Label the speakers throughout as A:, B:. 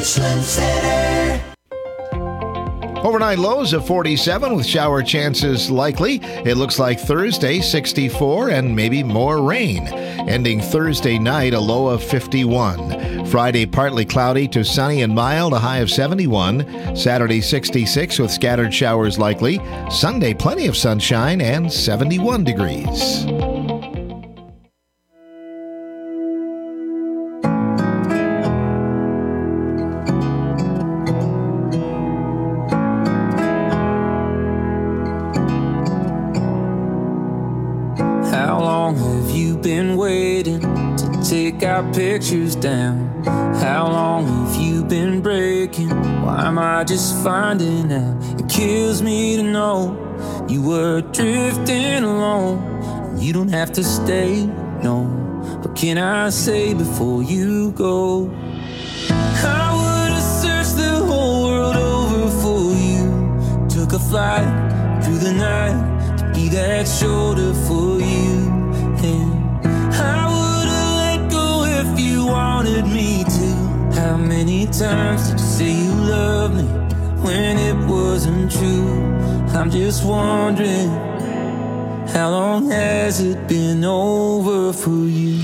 A: Richland Center.
B: Overnight lows of 47 with shower chances likely. It looks like Thursday, 64 and maybe more rain. Ending Thursday night, a low of 51. Friday, partly cloudy to sunny and mild, a high of 71. Saturday, 66 with scattered showers likely. Sunday, plenty of sunshine and 71 degrees.
C: Got pictures down. How long have you been breaking? Why am I just finding out? It kills me to know you were drifting alone. You don't have to stay, no. What can I say before you go? I would have searched the whole world over for you. Took a flight through the night to be that shoulder for you. And I wanted me to. How many times did you say you loved me when it wasn't true? I'm just wondering, how long has it been over for you?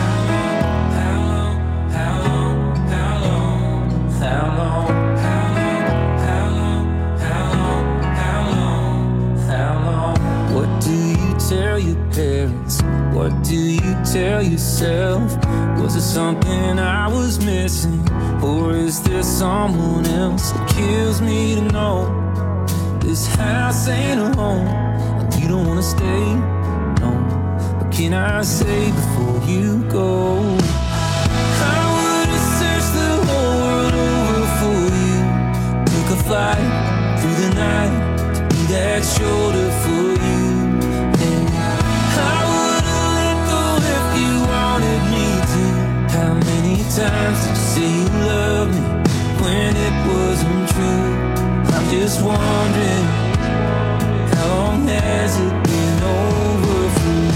C: What do you tell your parents? What do you tell yourself? Was it something I was missing? Or is there someone else? It kills me to know this house ain't a home and you don't wanna stay, no. What can I say before you go? I would've searched the whole world over for you. Took a flight through the night to be that shoulder for you. Times did you say you loved me when it wasn't true? I'm just wondering, how long has it been over for you?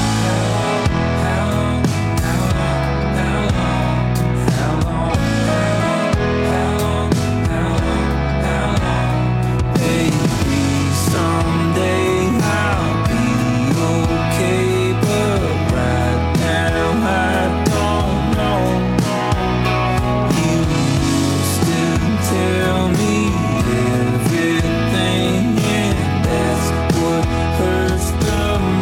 C: Maybe someday I'll be okay, but right now I don't know. Tell me everything, and that's what hurts the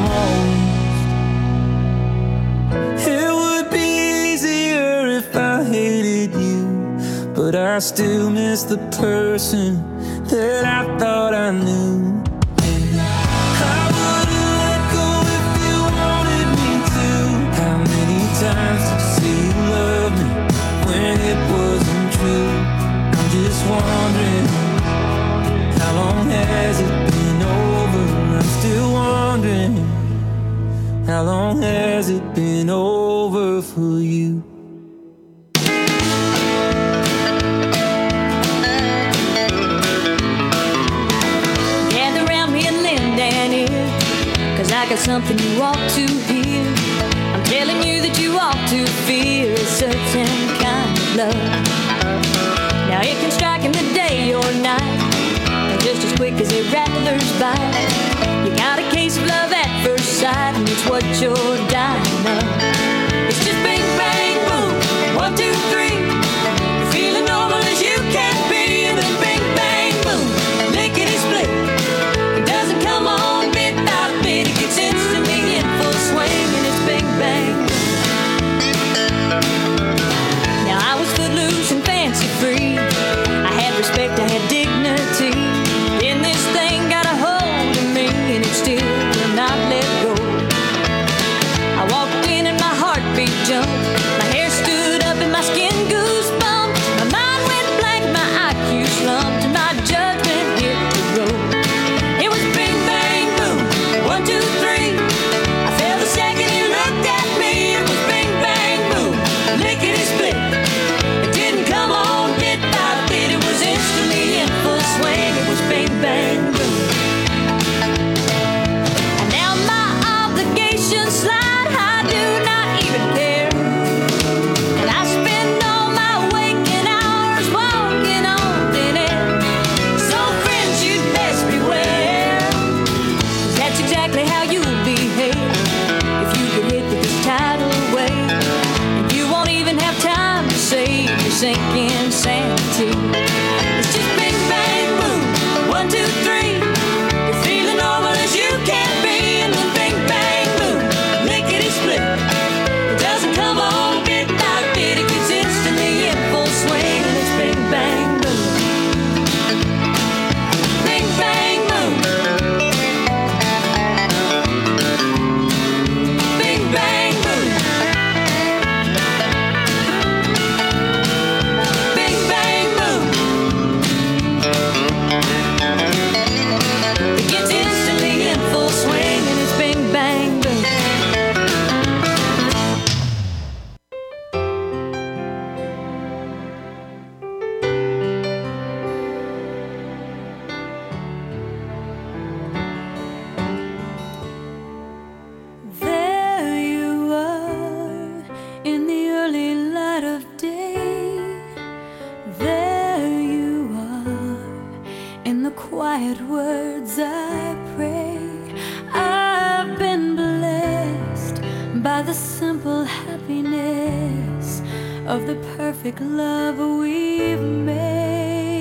C: most. It would be easier if I hated you, but I still miss the person that I thought I knew. And I would've let go if you wanted me to. How many times did you say you loved me when it wasn't true? Just wondering, how long has it been over? I'm still wondering, how long has it been over for you?
D: Gather round me and lend an ear, 'cause I got something you ought to hear. I'm telling you that you ought to fear a certain kind of love. Now it can strike in the day or night, and just as quick as a rattler's bite. You got a case of love at first sight, and it's what you're dying of. It's just bang, bang, boom, 1, 2, 3. You're feeling normal as you can be, and then bang, bang, boom, lickety split. It doesn't come on bit by bit, it gets instantly in full swing, and it's bang, bang. Now I was footloose and fancy free. I had respect, I had dignity. Then this thing got a hold of me, and it still will not let go. I walked in and my sinking sanity. It's just bing, bang, boom, 1, 2, 3. You're feeling normal as you can be, and then bing, bang, boom, lickety split. It doesn't come on bit by bit, it gets instantly in full swing, and it's bing, bang, boom. Bing, bang, boom. Bing, bang, boom. Bing, bang, boom. It gets instantly in full swing, and it's bing, bang, boom. There you are in the early light of day. There you are in the quiet words I pray. I've been blessed by the simple happiness of the perfect love we've made.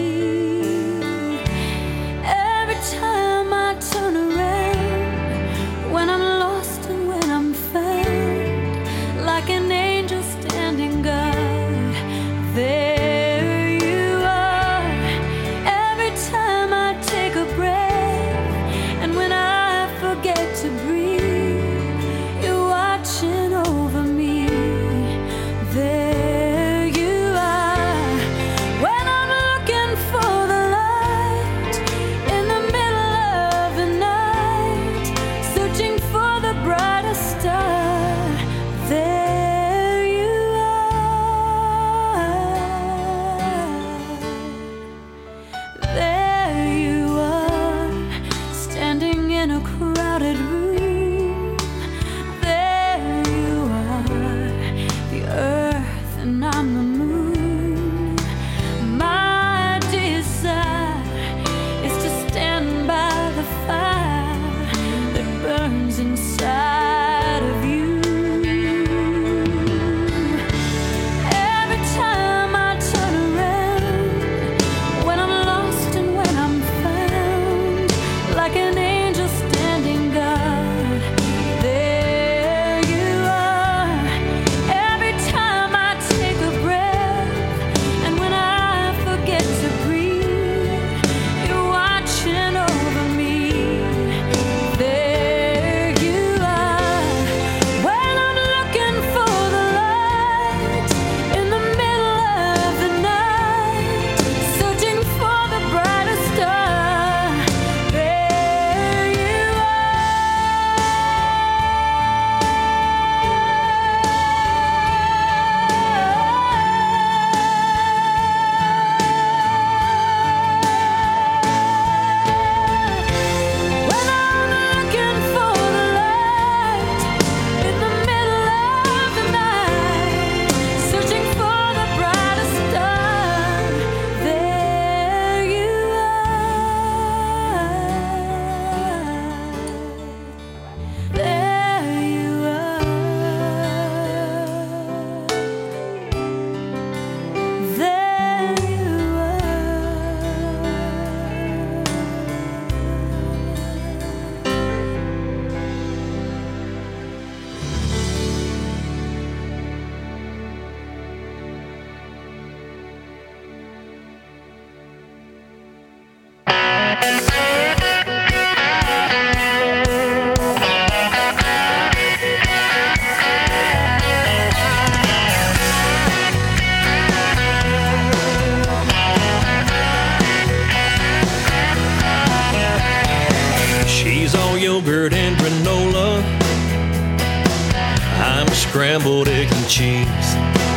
D: Every time I turn around, when I'm lost and when I'm found, like an angel standing guard, there you are. Every time I take a breath, and when I forget to breathe, you're watching over me. There you are. When I'm looking for the light in the middle of the night, searching for the brightest star, there you are. There you are, standing in a crowded room. There you are, the earth and I'm the moon. My desire is to stand by the fire that burns inside of you. Every time I turn around, when I'm lost and when I'm found, like an angel standing guard, there you are. Every time I take a breath, and when I forget to breathe, you're watching over me. There you are. When I'm looking for the light in the middle of the night, searching for the brightest star, there you are. When I'm looking for the light in the middle of the night, searching for the brightest star, there you are. There you are. There you
A: She's all yogurt and granola. I'm scrambled egg and cheese.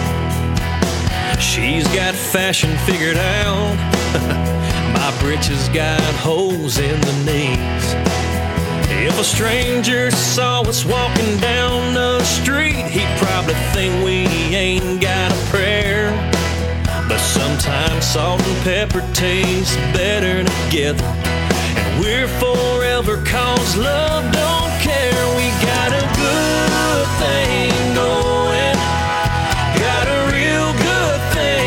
A: She's got fashion figured out. My britches got holes in the knees. If a stranger saw us walking down the street, he'd probably think we ain't got a prayer. But sometimes salt and pepper taste better together. And we're forever 'cause love don't care. We got a good thing going, got a real good thing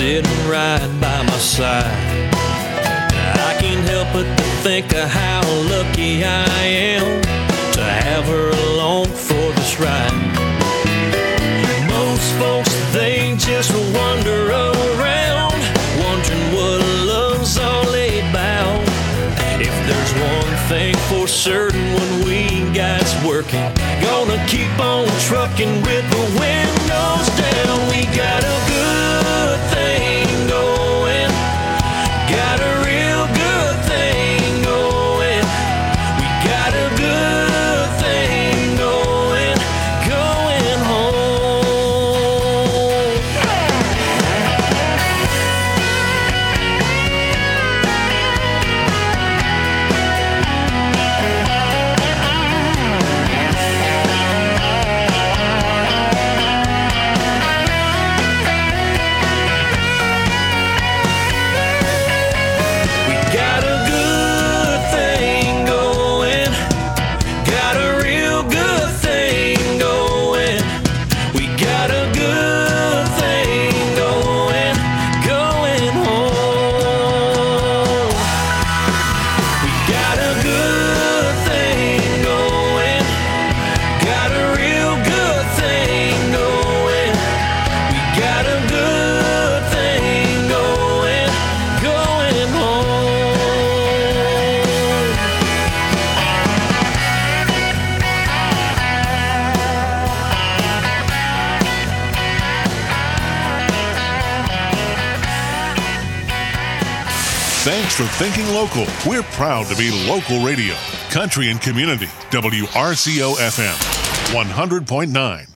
A: sitting right by my side. I can't help but to think of how lucky I am to have her along for this ride. Most folks, they just wander around, wondering what love's all about. If there's one thing for certain, when we got's working, gonna keep on trucking with the windows down. We got a good thing going, got a real good thing going. We got a good thing going, going home.
E: Thanks for thinking local. We're proud to be local radio. Country and Community. WRCO FM 100.9.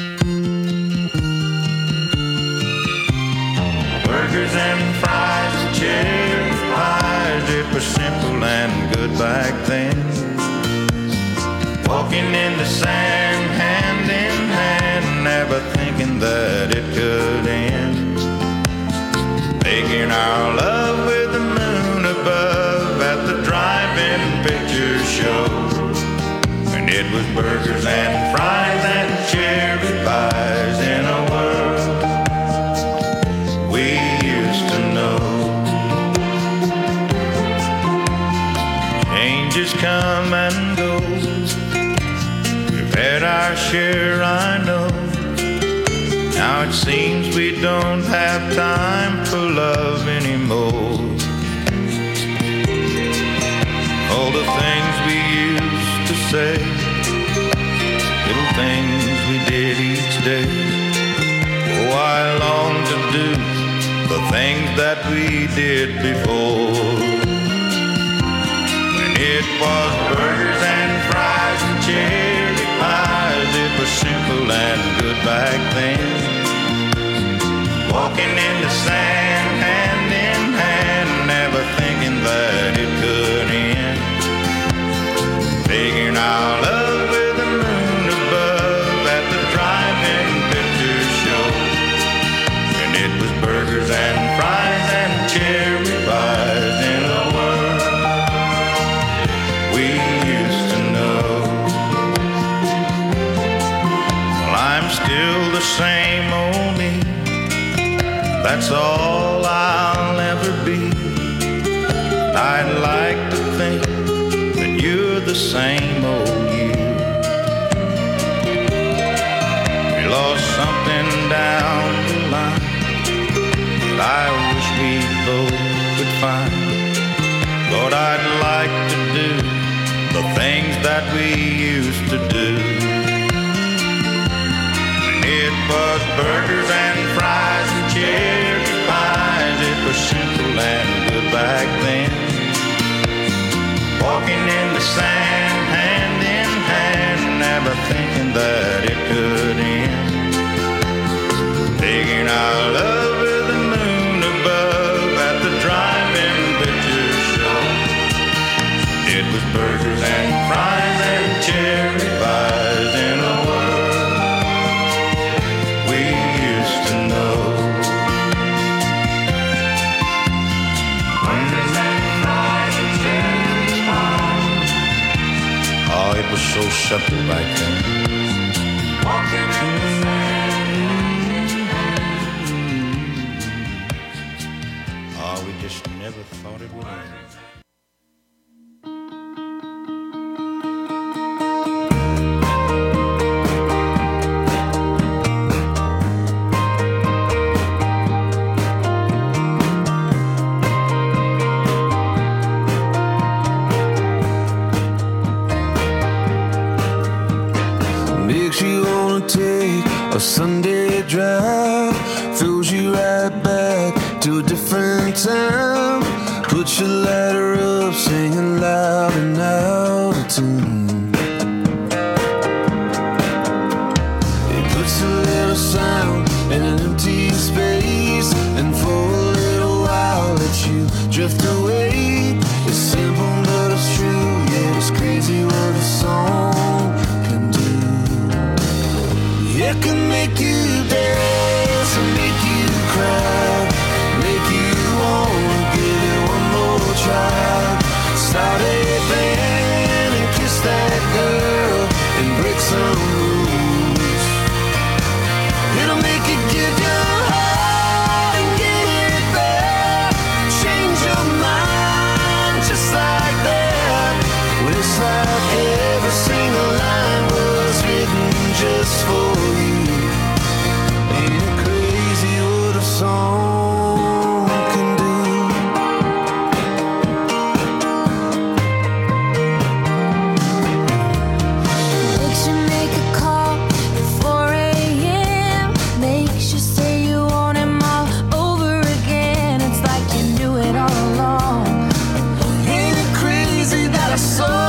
F: Burgers and fries and cherry pies, it was simple and good back then. Walking in the sand, hand in hand, never thinking that it could end. Making our love with the moon above at the drive-in picture show. And it was burgers and fries and cherry pies in a world we used to know. Changes come and go. We've had our share, I know. Now it seems we don't have time for love anymore. All the things we used to say, little things we did each day. Oh, I long to do the things that we did before. When it was burgers and fries and cherry pies, it was simple and good back then. Walking in the sand, hand in hand, never thinking that it could end. Making our love with the moon above at the drive-in picture show. And it was burgers and fries and cherry pies in a world we used to know. Well, I'm still the same old me. That's all I'll ever be. I'd like to think that you're the same old you. We lost something down the line that I wish we both could find. Lord, I'd like to do the things that we used to do. It was burgers and fries and cherry pies. It was simple and good back then. Walking in the sand, hand in hand, never thinking that it could end. Taking our love with the moon above at the drive-in picture show. It was burgers and fries and cherry pies in a world we used to know. Burgers and fries and cherry pies. Oh, it was so simple back then. Walking in the sand. never thought it would end.
C: Makes you wanna take a Sunday drive, throws you right back to a different time. Put your ladder up, singing loud and out of tune. It puts a little sound in an empty space, and for a little while lets you drift away. It's simple but it's true, yeah, it's crazy what a song can do. It can make you dance and make you cry, make you wanna give it one more try. Start a band and kiss that girl and break some rules. It'll make you give your heart and get it back. Change your mind just like that. Well, it's like every single line was written just for you. Ain't it crazy what a song can do?
G: Makes you make a call at 4 a.m. Makes you say you want him all over again. It's like you knew it all along.
C: Ain't it crazy that a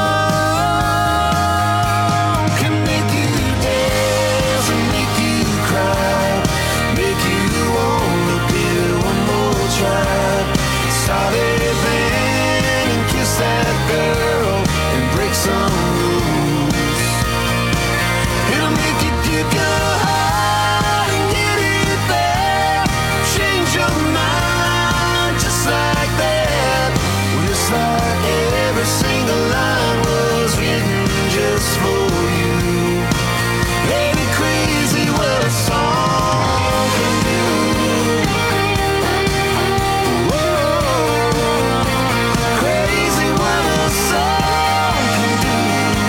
C: song can make you dance and make you cry, make you wanna give it one more try. Start a band and kiss that girl and break some rules. It'll make you give your heart and get it back. Change your mind just like that. Well, it's like every single line was written just for you. Ain't it crazy what a song can do? Whoa, crazy what a song can do.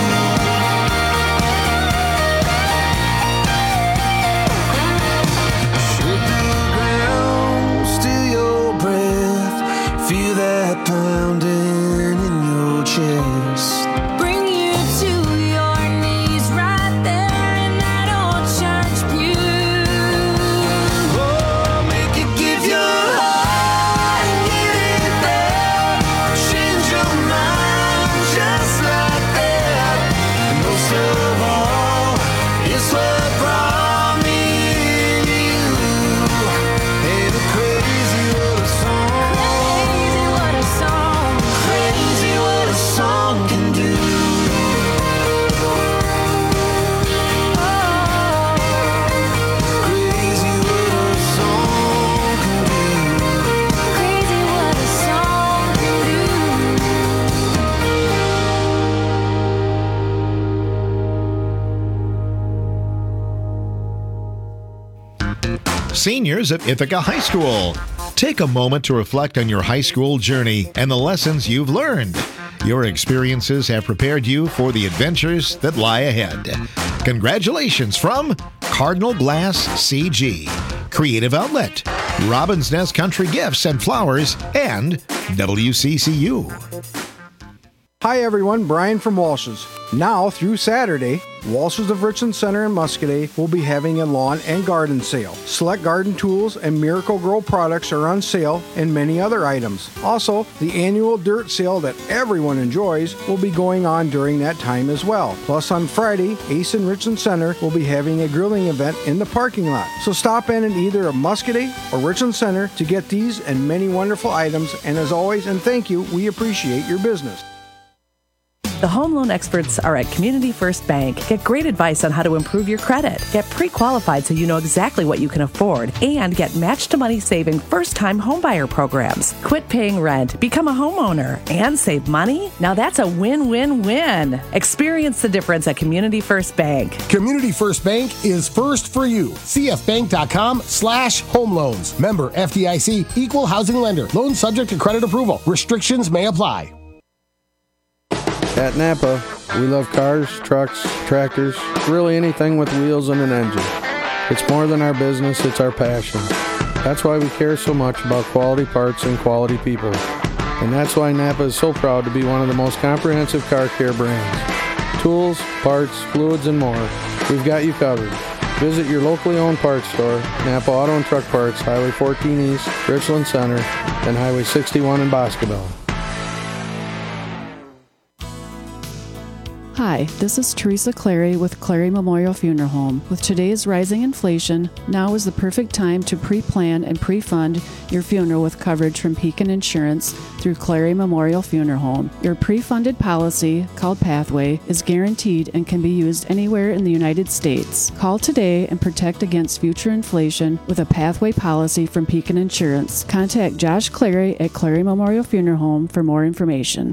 C: Shake the ground, still your breath, feel that pounding in your chest.
G: Bring you to your knees right there in that old church pew.
C: Oh, make you give your heart and get it back. Change your mind just like that. And most of all, it's what brought me you. Ain't it crazy what a song?
G: Crazy what a song.
C: Crazy what a song can do. Crazy what a song can do.
G: Crazy what a song can do.
B: Seniors of Ithaca High School. Take a moment to reflect on your high school journey and the lessons you've learned. Your experiences have prepared you for the adventures that lie ahead. Congratulations from Cardinal Glass CG, Creative Outlet, Robin's Nest Country Gifts and Flowers, and WCCU.
H: Hi everyone, Brian from Walsh's. Now through Saturday, Walsh's of Richland Center in Muscadet will be having a lawn and garden sale. Select garden tools and Miracle Grow products are on sale and many other items. Also, the annual dirt sale that everyone enjoys will be going on during that time as well. Plus on Friday, Ace in Richland Center will be having a grilling event in the parking lot. So stop in either Muscadet or Richland Center to get these and many wonderful items. And as always, and thank you, we appreciate your business.
I: The home loan experts are at Community First Bank. Get great advice on how to improve your credit. Get pre-qualified so you know exactly what you can afford. And get match-to-money saving first-time homebuyer programs. Quit paying rent, become a homeowner, and save money? Now that's a win-win-win. Experience the difference at Community First Bank.
J: Community First Bank is first for you. cfbank.com/home loans. Member FDIC, equal housing lender. Loan subject to credit approval. Restrictions may apply.
H: At Napa, we love cars, trucks, tractors, really anything with wheels and an engine. It's more than our business, it's our passion. That's why we care so much about quality parts and quality people. And that's why Napa is so proud to be one of the most comprehensive car care brands. Tools, parts, fluids, and more. We've got you covered. Visit your locally owned parts store, Napa Auto and Truck Parts, Highway 14 East, Richland Center, and Highway 61 in Boscobel.
K: Hi, this is Teresa Clary with Clary Memorial Funeral Home. With today's rising inflation, now is the perfect time to pre-plan and pre-fund your funeral with coverage from Pekin Insurance through Clary Memorial Funeral Home. Your pre-funded policy, called Pathway, is guaranteed and can be used anywhere in the United States. Call today and protect against future inflation with a Pathway policy from Pekin Insurance. Contact Josh Clary at Clary Memorial Funeral Home for more information.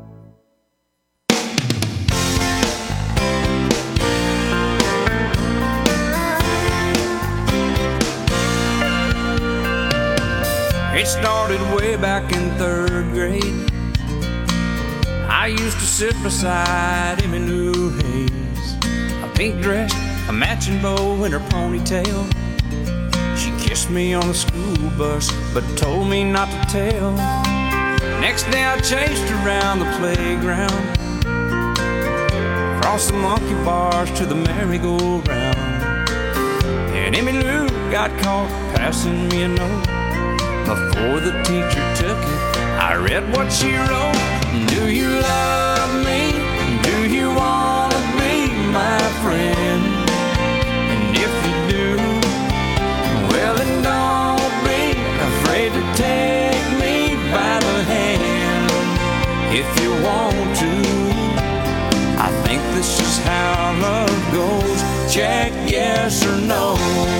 C: It started way back in 3rd grade. I used to sit beside Emmy Lou Hayes, a pink dress, a matching bow, and her ponytail. She kissed me on the school bus, but told me not to tell. Next day I chased her around the playground, across the monkey bars to the merry-go-round. And Emmy Lou got caught passing me a note. Before the teacher took it, I read what she wrote. Do you love me? Do you want to be my friend? And if you do, well then don't be afraid to take me by the hand. If you want to, I think this is how love goes. Check yes or no.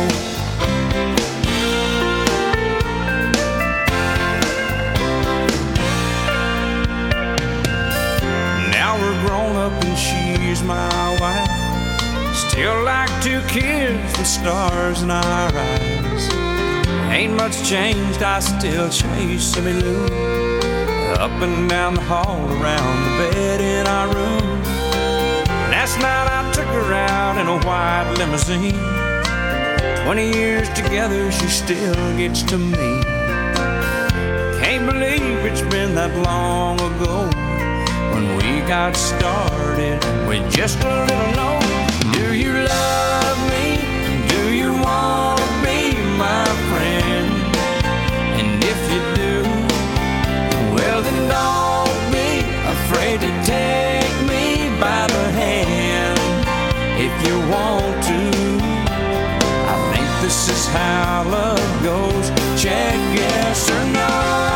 C: Grown up and she's my wife. Still like 2 kids with stars in our eyes. Ain't much changed, I still chase Emmy Lou up and down the hall, around the bed in our room. Last night I took her out in a white limousine. 20 years together, she still gets to me. Can't believe it's been that long ago when we got started with just a little note. Do you love me? Do you want to be my friend? And if you do, well then don't be afraid to take me by the hand. If you want to, I think this is how love goes. Check yes or no.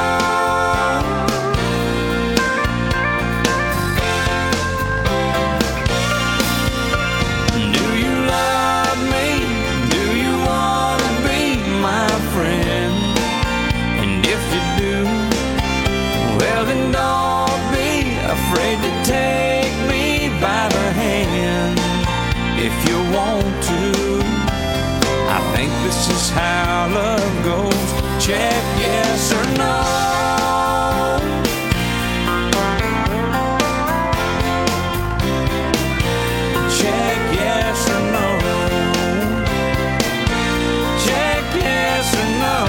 C: Afraid to take me by the hand. If you want to, I think this is how love goes. Check yes or no. Check yes or no. Check yes or no.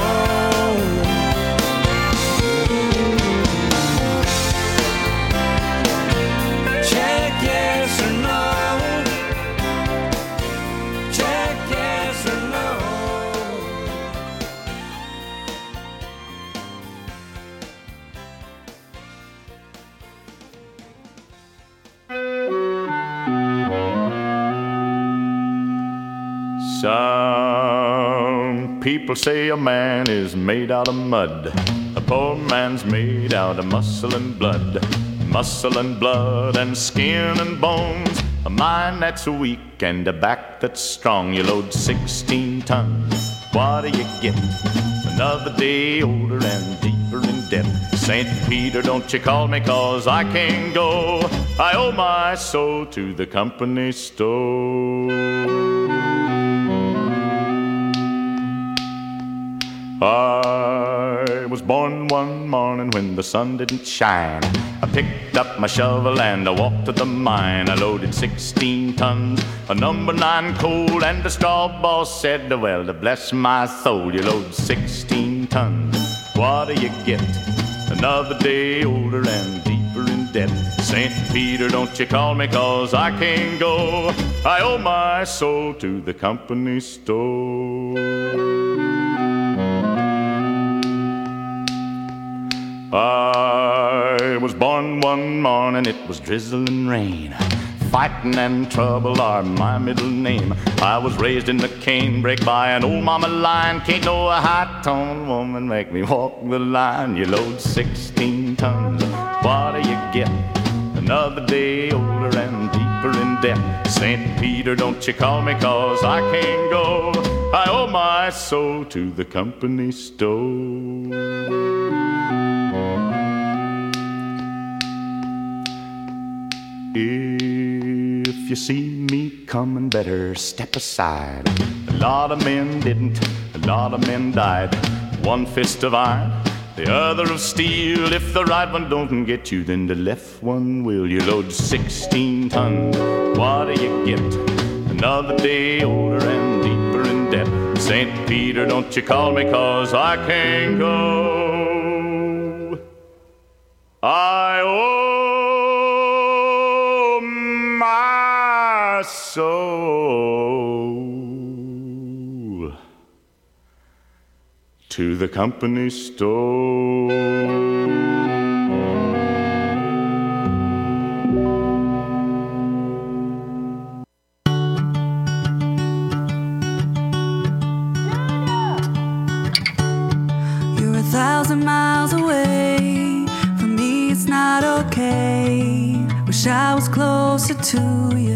L: Some people say a man is made out of mud. A poor man's made out of muscle and blood. muscle and blood and skin and bones, a mind that's weak and a back that's strong. You load 16 tons, what do you get? Another day older and deeper in debt. St. Peter, don't you call me, 'cause I can't go. I owe my soul to the company store. I was born one morning when the sun didn't shine. I picked up my shovel and I walked to the mine. I loaded 16 tons, a number 9 coal, and the straw boss said, well, to bless my soul, you load 16 tons, what do you get? Another day older and deeper in debt. St. Peter, don't you call me, 'cause I can't go. I owe my soul to the company store. I was born one morning, it was drizzling rain. Fighting and trouble are my middle name. I was raised in the canebrake by an old mama lion. Can't no high-toned woman make me walk the line. You load 16 tons, what do you get? Another day older and deeper in debt. St. Peter, don't you call me, 'cause I can't go. I owe my soul to the company store. If you see me coming, better step aside. A lot of men didn't, a lot of men died. One fist of iron, the other of steel. If the right one don't get you, then the left one will. You load 16 tons, what do you get? Another day older and deeper in debt. St. Peter, don't you call me, 'cause I can't go. I owe my soul to the company store.
M: You're 1,000 miles away. For me, it's not okay. Wish I was closer to you.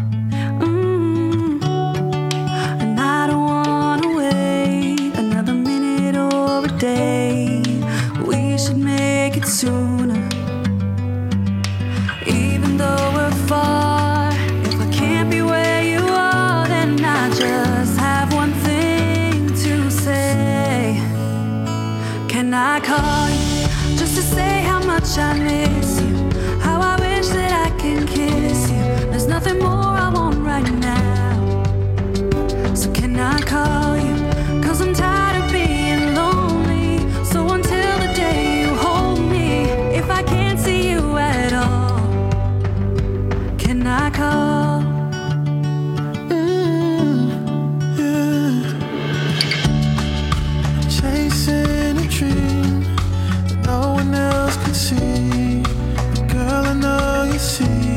M: And I don't wanna wait another minute or a day. We should make it sooner. Even though we're far, if I can't be where you are, then I just have one thing to say. Can I call you just to say how much I miss you? How I wish that I can kiss you. There's nothing more I want right now. So can I call you? 'Cause I'm tired of being lonely. So until the day you hold me, if I can't see you at all, can I call?
N: Yeah. Chasing a dream that no one else can see. Girl, I know you see.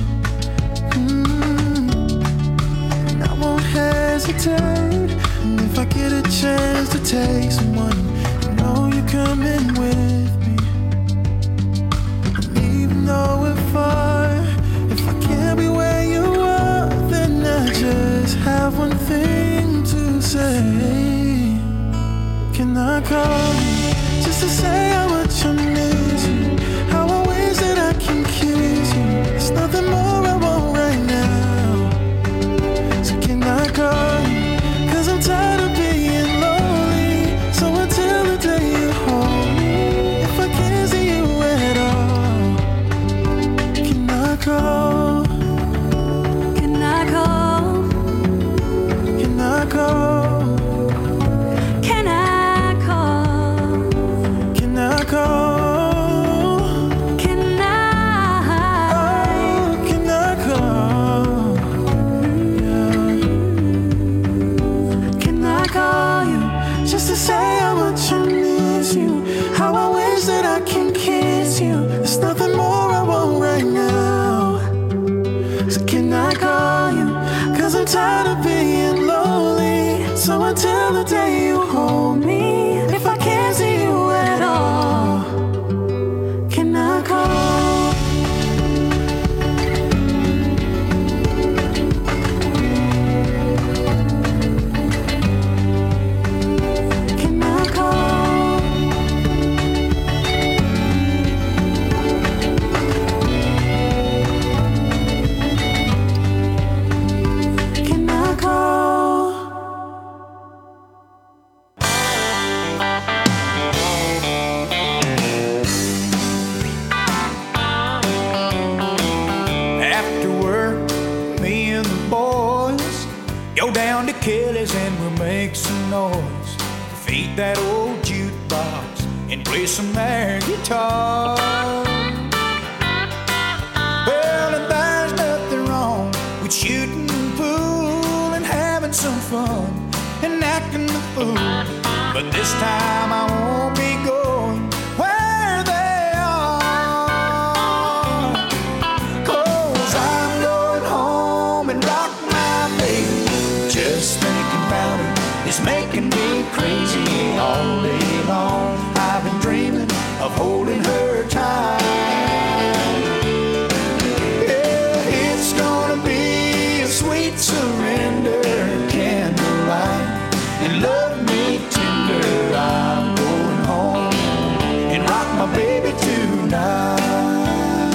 N: And I won't hesitate. And if I get a chance to take someone, you know you're coming with me. And even though we're far, if I can't be where you are, then I just have one thing to say. Can I call you just to say how much I miss you? How I wish that I can kiss you. There's nothing more I want right now. So can I call you? 'Cause I'm tired of being lonely. So until the day you hold me, if I can't see you at all, can I call?
M: Can I call?
N: Can I call?
M: Can I call?
N: Can
O: Kelly's and we'll make some noise. Feed that old jukebox and play some air guitar. Well, and there's nothing wrong with shooting pool and having some fun and acting the fool. But this time I won't be going where they are, 'cause I'm going home and rock my baby. Just thinking about her is making me crazy all day long. I've been dreaming of holding her tight. Yeah, it's gonna be a sweet surrender, candlelight, and love me tender. I'm going home and rock my baby tonight.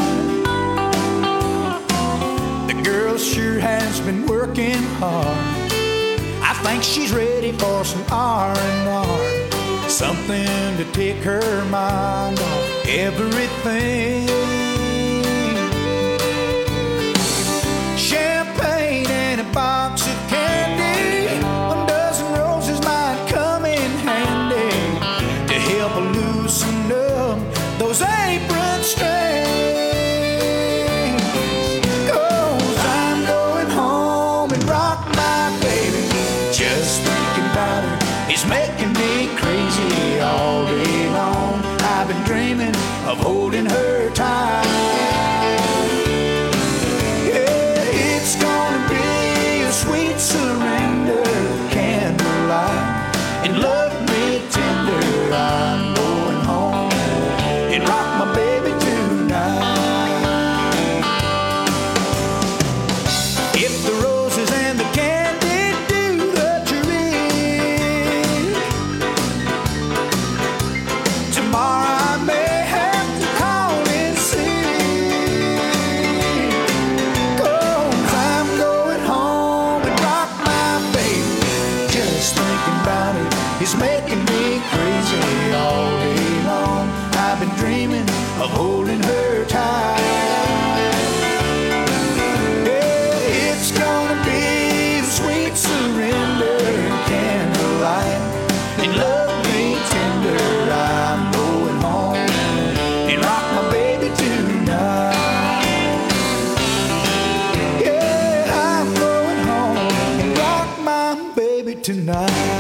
O: The girl sure has been working hard. I think she's ready for some R&R, something to take her mind off everything. Champagne and a box of candy, a dozen roses might come in handy to help her loosen up those apron strings. 'Cause I'm going home and rock my baby. Just thinking about her is making me crazy all day long. I've been dreaming of holding her tight. Yeah, it's gonna be a sweet surrender, candlelight, and love me tender. I'm going home and rock my baby tonight. If the roses and the candy do the trick, tomorrow I may have to call in sick. 'Cause I'm going home and rock my baby. Just thinking about it is making me crazy all day long. I've been dreaming of holding her tight. Yeah, it's gonna be a sweet surrender, candlelight, and love me tender. I'm going home and rock my baby tonight. Yeah, I'm going home and rock my baby tonight.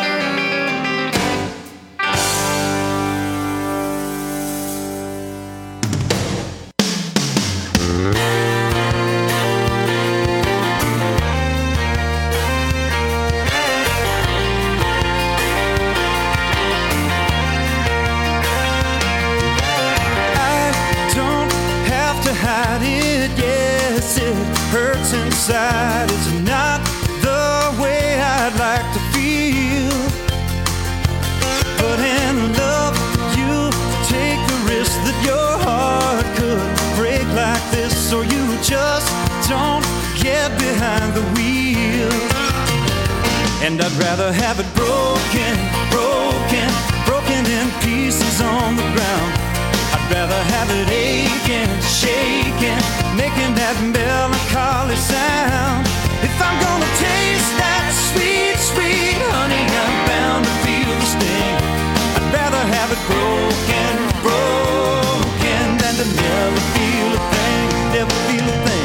C: Hide it, yes, it hurts inside. It's not the way I'd like to feel, but in love you take the risk that your heart could break like this, or you just don't get behind the wheel. And I'd rather have it broken, broken, broken in pieces on the ground. I'd rather have it aching, shaking, making that melancholy sound. If I'm gonna taste that sweet, sweet honey, I'm bound to feel the sting. I'd rather have it broken, broken, than to never feel a thing, never feel a thing.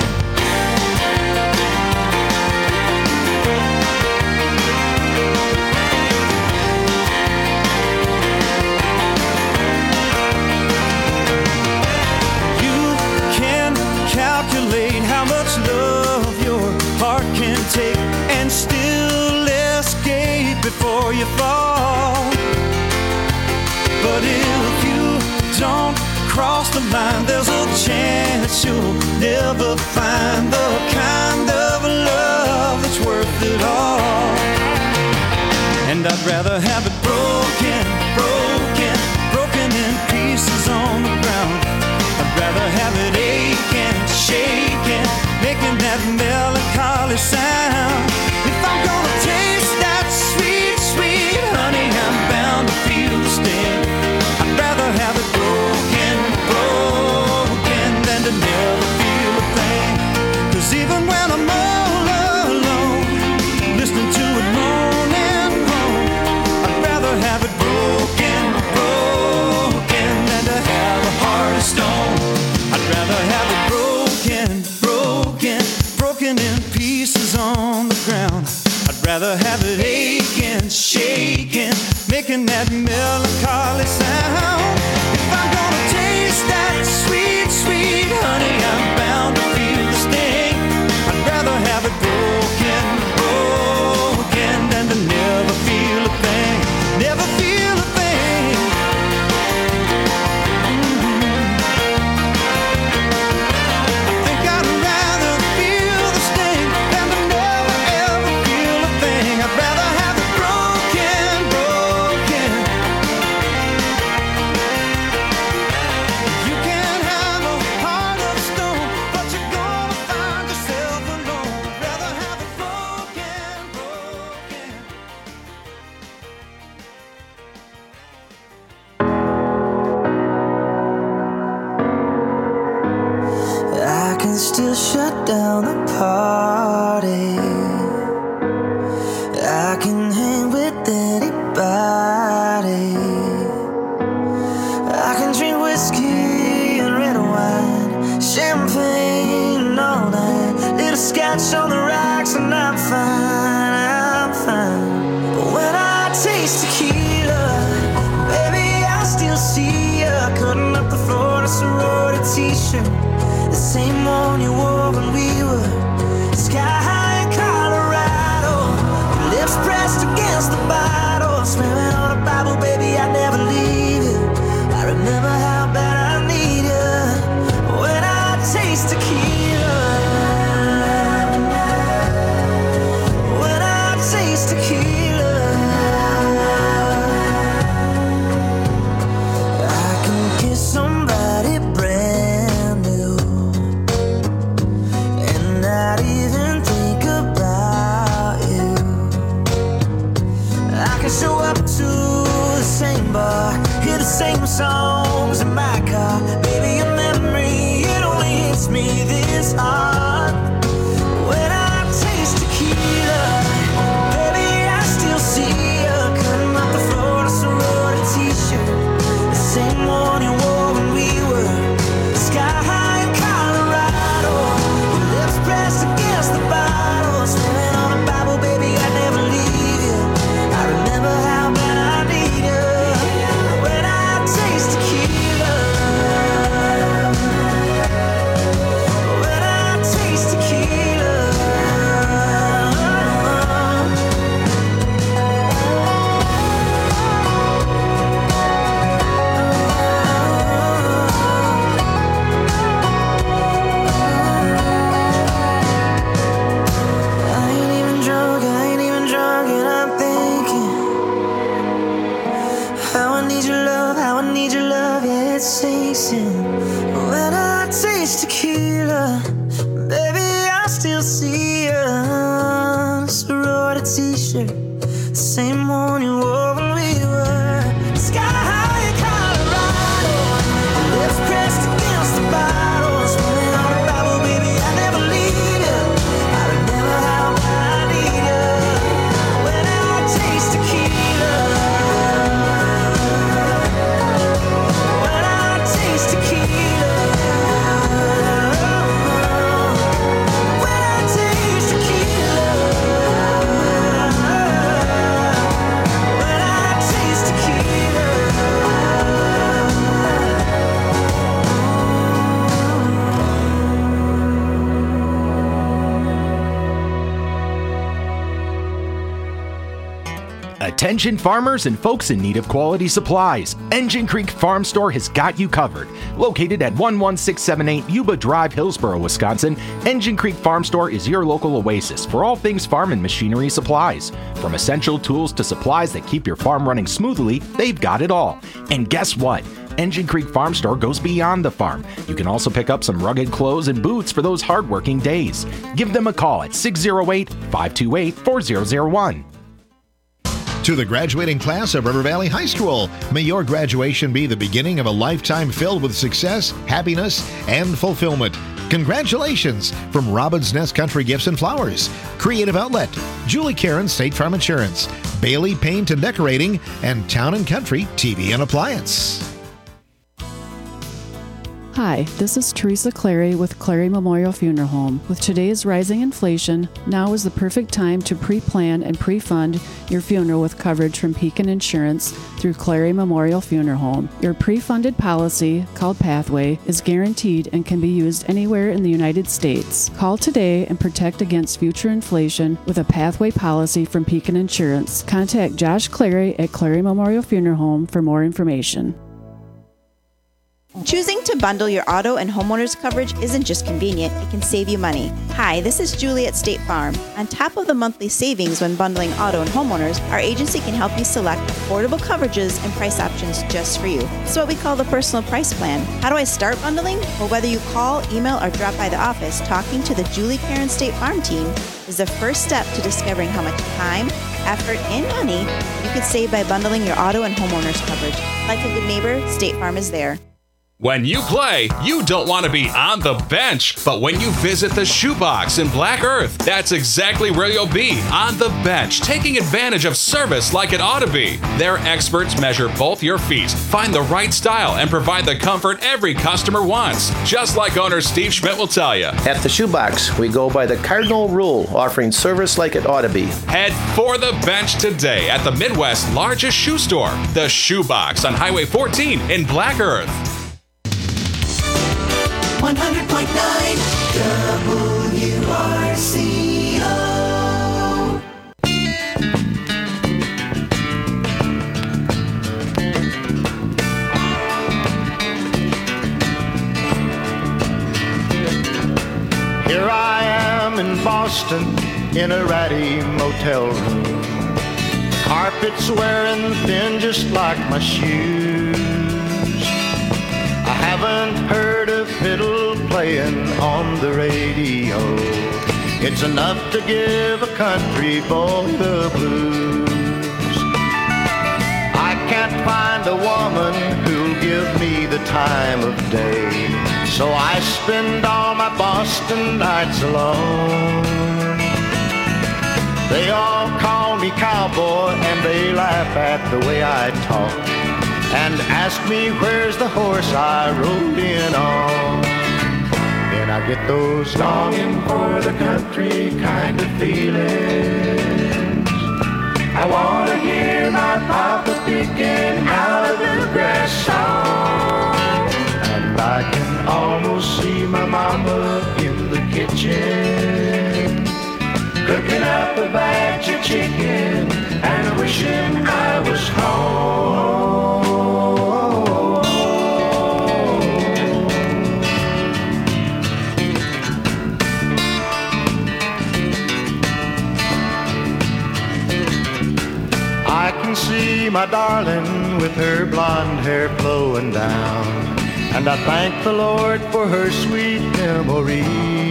C: Calculate how much love your heart can take and still escape before you fall. But if you don't cross the line, there's a chance you'll never find the kind of love that's worth it all. And I'd rather have it broken, broken, broken in pieces on the ground. I'd rather have it aching, shaking, making that melancholy sound. If I'm gonna taste that sweet, sweet honey, I'm bound to feel the sting. I'd rather have it broken, broken, than to never feel a thing. 'Cause even when I'm all alone, listening to rather have it aching, shaking, making that melancholy sound. If I'm gonna taste that sweet, sweet honey, I'm bound to feel the sting. I'd rather have it broken, broken, than to never feel a thing, never feel a thing. I think I'd rather feel the sting than to never ever feel a thing. I'd rather have it broken, broken. You can have a heart of stone, but you're gonna find yourself alone. I'd rather have it broken, broken.
O: I can still shut down the party. I can hang with anybody. I can drink whiskey and red wine, champagne all night, little scotch on the rocks, and I'm fine, I'm fine. But when I taste tequila, baby, I still see ya cutting up the floor in a sorority t-shirt, the same one you wore when we were sky high in Colorado. Your lips pressed against the bottle, swearing on a Bible, baby, I'd never leave you. I remember how bad I need you when I taste tequila. When I taste tequila, I can kiss somebody brand new and not even think about you. I can show up to the same bar, hear the same songs in my car. Baby, your memory, it only hits me this hard. When I taste tequila, baby, I still see ya cutting up the floor in a sorority t-shirt, the same one you wore when we were sky high in Colorado. Your lips pressed against the bottle, swearing on a Bible, baby, I'd never leave you. I remember how bad I need you when I taste tequila. When I taste tequila. I ain't even drunk, and I'm thinking how I need your love, how I need your love, yeah, it sinks in. When I taste tequila, baby, I still see ya, sorority t-shirt, the same one you wore when we were sky high in Colorado. Lips pressed against the bottle, swearing on a Bible, baby, I never leave you. I remember how bad I need you when I taste tequila. When I taste tequila. When I taste tequila. When I taste tequila.
P: Attention farmers and folks in need of quality supplies. Engine Creek Farm Store has got you covered. Located at 11678 Yuba Drive, Hillsboro, Wisconsin, Engine Creek Farm Store is your local oasis for all things farm and machinery supplies. From essential tools to supplies that keep your farm running smoothly, they've got it all. And guess what? Engine Creek Farm Store goes beyond the farm. You can also pick up some rugged clothes and boots for those hardworking days. Give them a call at 608-528-4001.
B: To the graduating class of River Valley High School, may your graduation be the beginning of a lifetime filled with success, happiness, and fulfillment. Congratulations from Robin's Nest Country Gifts and Flowers, Creative Outlet, Julie Karen State Farm Insurance, Bailey Paint and Decorating, and Town & Country TV and Appliance.
K: Hi, this is Teresa Clary with Clary Memorial Funeral Home. With today's rising inflation, now is the perfect time to pre-plan and pre-fund your funeral with coverage from Pekin Insurance through Clary Memorial Funeral Home. Your pre-funded policy, called Pathway, is guaranteed and can be used anywhere in the United States. Call today and protect against future inflation with a Pathway policy from Pekin Insurance. Contact Josh Clary at Clary Memorial Funeral Home for more information.
Q: Choosing to bundle your auto and homeowners coverage isn't just convenient, it can save you money. Hi, this is Julie at State Farm. On top of the monthly savings when bundling auto and homeowners, our agency can help you select affordable coverages and price options just for you. It's what we call the personal price plan. How do I start bundling? Well, whether you call, email, or drop by the office, talking to the Julie Karen State Farm team is the first step to discovering how much time, effort, and money you could save by bundling your auto and homeowners coverage. Like a good neighbor, State Farm is there.
R: When you play, you don't want to be on the bench, but when you visit the Shoebox in Black Earth, that's exactly where you'll be, on the bench, taking advantage of service like it ought to be. Their experts measure both your feet, find the right style, and provide the comfort every customer wants, just like owner Steve Schmidt will tell you.
S: At the Shoebox, we go by the cardinal rule, offering service like it ought to be.
R: Head for the bench today at the Midwest's largest shoe store, the Shoebox on Highway 14 in Black Earth.
O: 100.9 WRCO.
F: Here I am in Boston in a ratty motel room. Carpet's wearing thin just like my shoes. I haven't heard a fiddle playing on the radio. It's enough to give a country boy the blues. I can't find a woman who'll give me the time of day, so I spend all my Boston nights alone. They all call me cowboy and they laugh at the way I talk and ask me where's the horse I rode in on. Then I get those longing for the country kind of feelings. I want to hear my papa picking out a bluegrass song, and I can almost see my mama in the kitchen cooking up a batch of chicken and wishing I was home. I can see my darling with her blonde hair flowing down, and I thank the Lord for her sweet memories.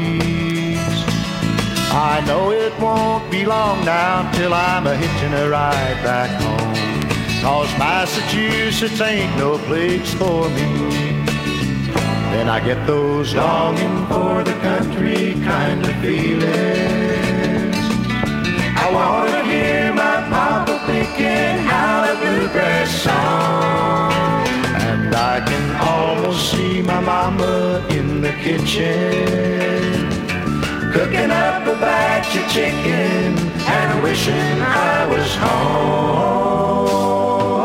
F: I know it won't be long now till I'm a-hitching a ride back home, 'cause Massachusetts ain't no place for me. Then I get those longing for the country kind of feelings. I want to hear my papa picking out a bluegrass song, and I can almost see my mama in the kitchen cooking up a batch of chicken and wishing I was home.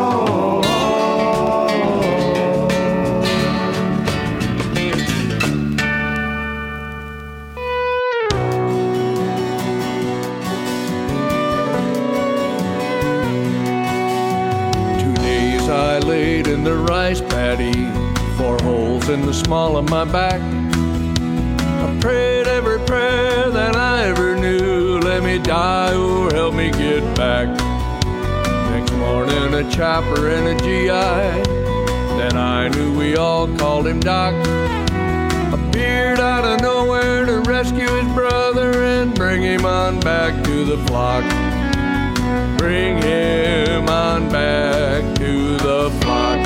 T: I laid in the rice paddy, 4 holes in the small of my back. I prayed every prayer that I ever knew, let me die or help me get back. Next morning a chopper and a GI, then I knew we all called him Doc, appeared out of nowhere to rescue his brother and bring him on back to the flock. Bring him on back to the flock.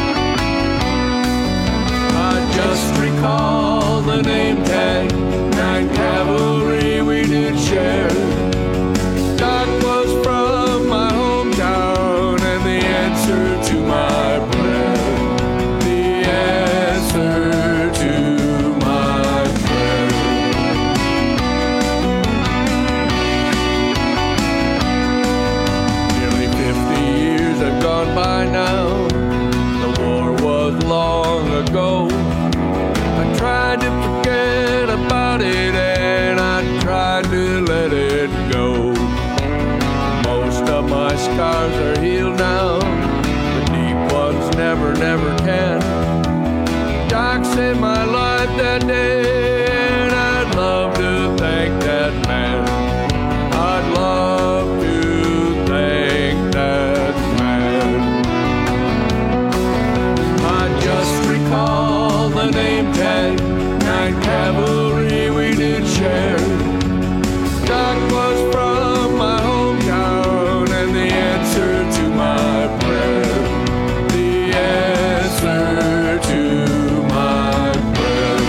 T: I just recall the name tag, 9th Cavalry we did share. Doc was from my hometown and the answer to my prayer. The answer never can. Doc saved my life that day, and I'd love to thank that man. I'd love to thank that man. I just recall the name tag, 9th Cavalry we did share. Doc was from my hometown, and the answer to my prayer, the answer to my prayer.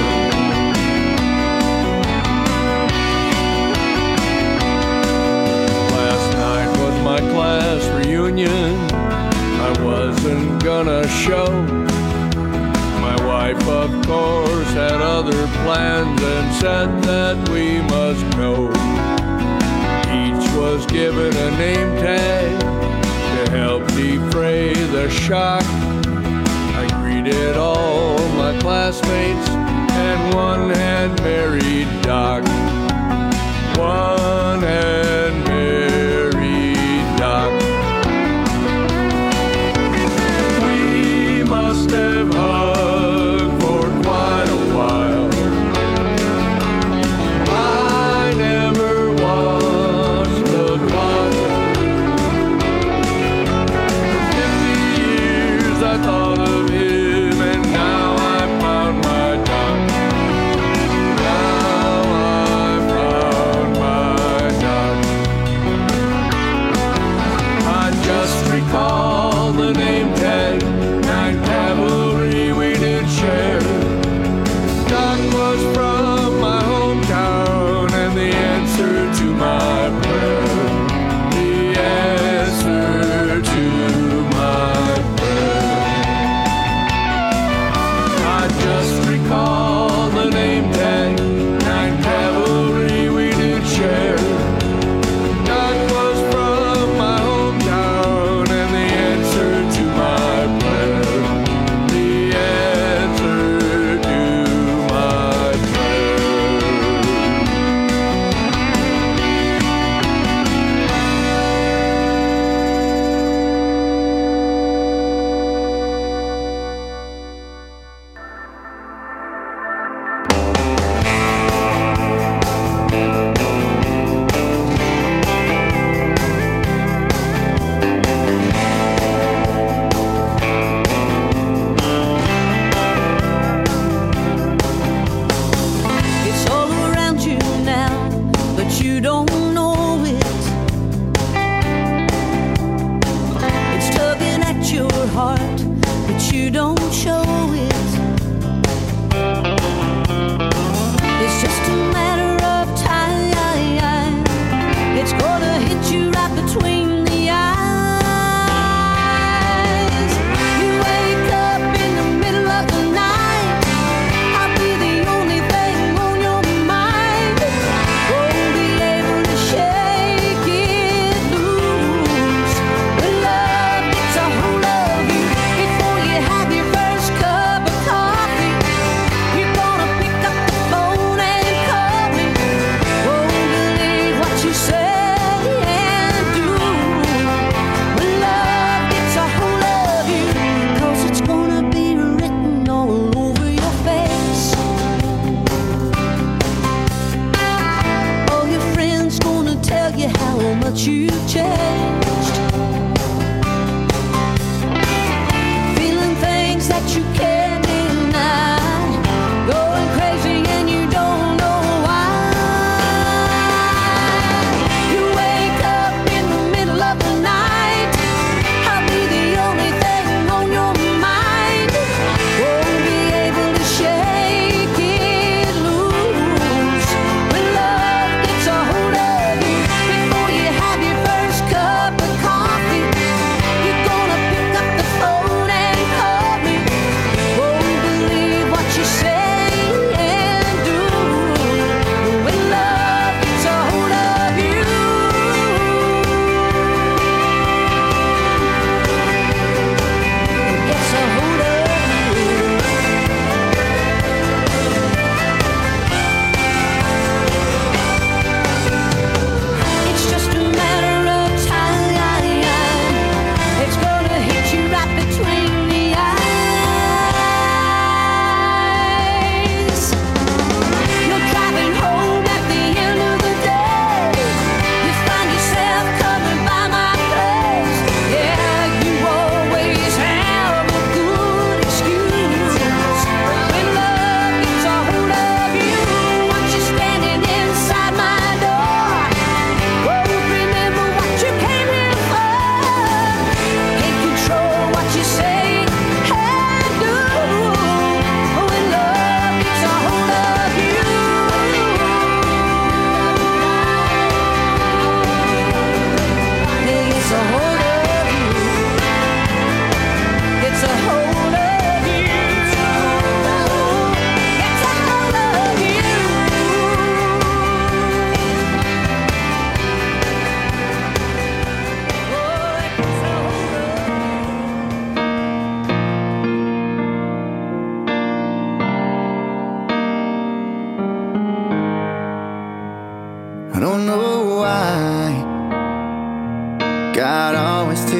T: Last night was my class reunion. I wasn't gonna show. My wife, of course, had other plans and said that we must go. Each was given a name tag to help defray the shock. I greeted all my classmates, and one had married Doc. One had married Doc. We must have hugged for quite a while. I never watched the clock. 50 years I thought of him, and now I found my Doc. Now I found my Doc. I just recall the name tag, 9th Cavalry we did share. Doc was from my hometown, and the answer to my prayer, the answer to my prayer. I just recall the name tag, 9th Cavalry we did share. Doc was from my hometown, and the answer to my prayer, the answer to my prayer.
D: It's all around you now, but you don't know it. It's tugging at your heart, but you don't show it. It's just a matter of time. It's gonna hit you right between the eyes. You wake up in the middle of the night. I'll be the only thing on your mind. Won't be able to shake it loose. When love gets a hold of you before you have your first cup.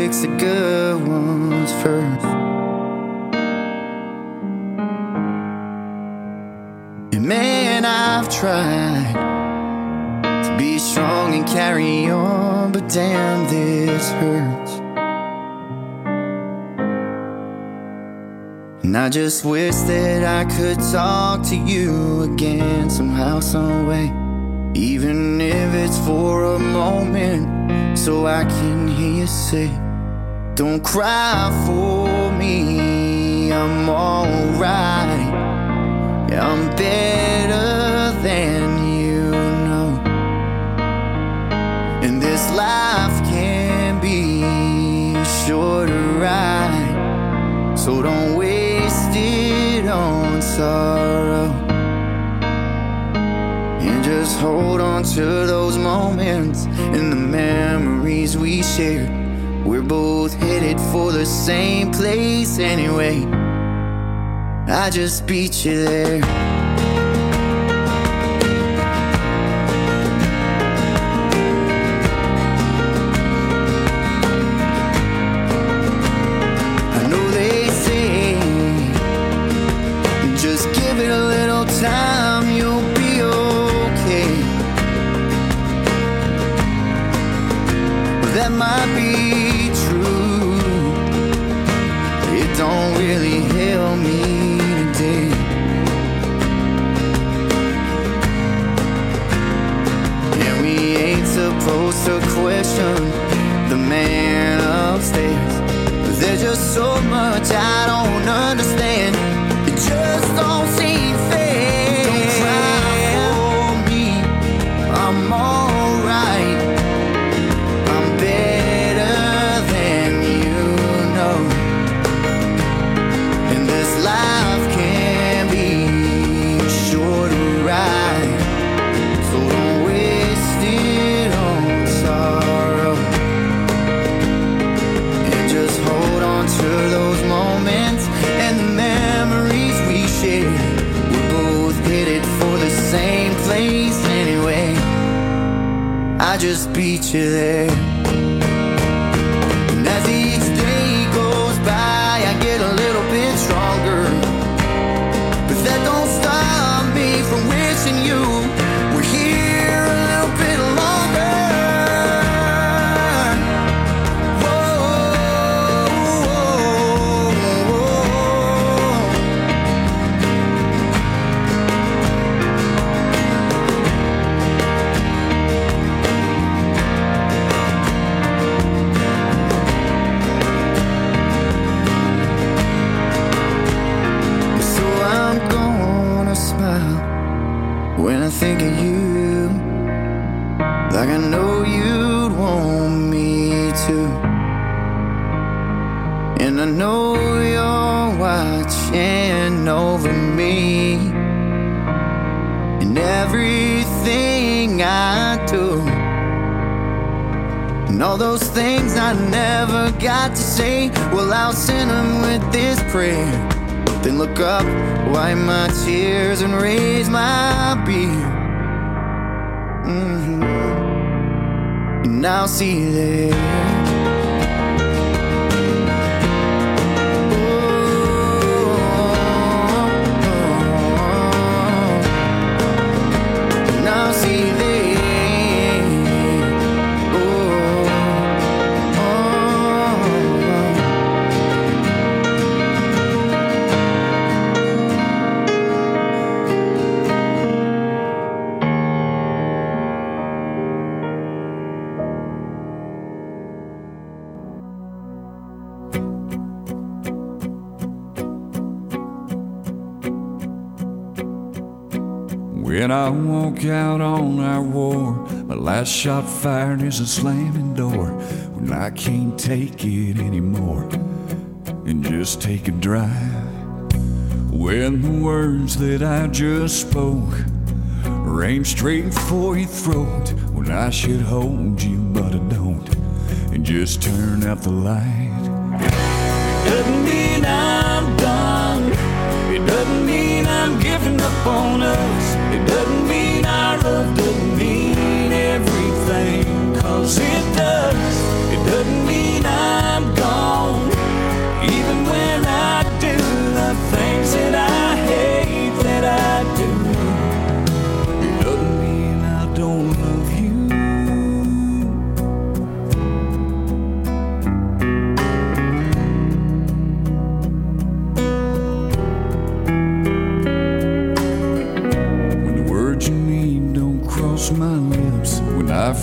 O: fix the good ones first. And man, I've tried to be strong and carry on, but damn, this hurts. And I just wish that I could talk to you again somehow, some way, even if it's for a moment, so I can hear you say, don't cry for me, I'm alright. Yeah, I'm better than you know. And this life can be a shorter ride, so don't waste it on sorrow. And just hold on to those moments and the memories we shared. We're both headed for the same place anyway. I just beat you there. I know they say, just give it a little time, you'll be okay. But that might be true. It don't really help me. And we ain't supposed to question the man upstairs, but there's just so much I don't understand. It just don't seem fair. Don't cry for me, I'm alright. I'm better than you know. And this life can be a shorter ride, so don't waste it on sorrow. And just hold on to those moments and the memories we shared. We're both headed for the same place anyway. I just beat you there. And as each day goes by, I get a little bit stronger, but that don't stop me from wishing you were here a little bit longer. So I'm gonna smile when I think of you, like I know you'd want me to. And I know you're watching over me and everything I do, and all those things I never got to say. Well, I'll send them with this prayer, then look up, wipe my tears and raise my beer. And I'll see you there. And I'll see you there.
T: When I walk out on our war, my last shot fired is a slamming door. When I can't take it anymore and just take a drive. When the words that I just spoke are aimed straight for your throat. When I should hold you but I don't, and just turn out the light.
C: It doesn't mean I'm done. It doesn't mean I'm giving up on us. It doesn't mean our love doesn't mean everything, 'cause it does. It doesn't mean I'm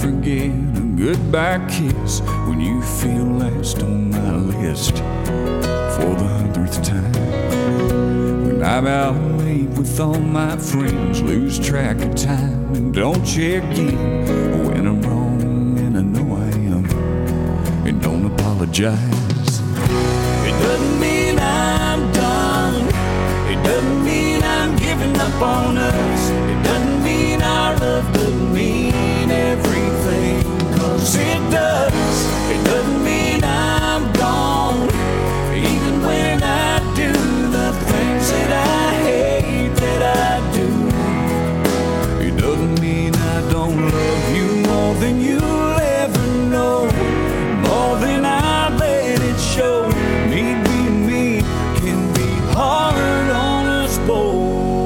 T: forget a goodbye kiss when you feel last on my list for the 100th time. When I'm out late with all my friends, lose track of time and don't check in when I'm wrong, and I know I am, and don't apologize. It doesn't mean I'm done. It doesn't mean I'm giving up on us. It doesn't mean our love doesn't mean everything, 'cause it does. It doesn't mean I'm gone, even when I do the things that I hate that I do. It doesn't mean I don't love you more than you'll ever know, more than I let it show. Me being me can be hard on us both.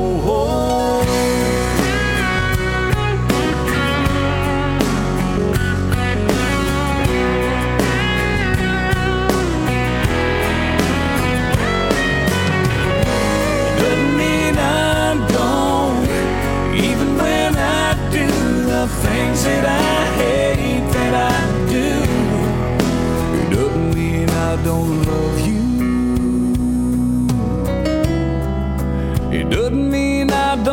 T: Doesn't mean I'm gone, even when I do the things that I hate that I do. It doesn't mean I don't love you. It doesn't mean I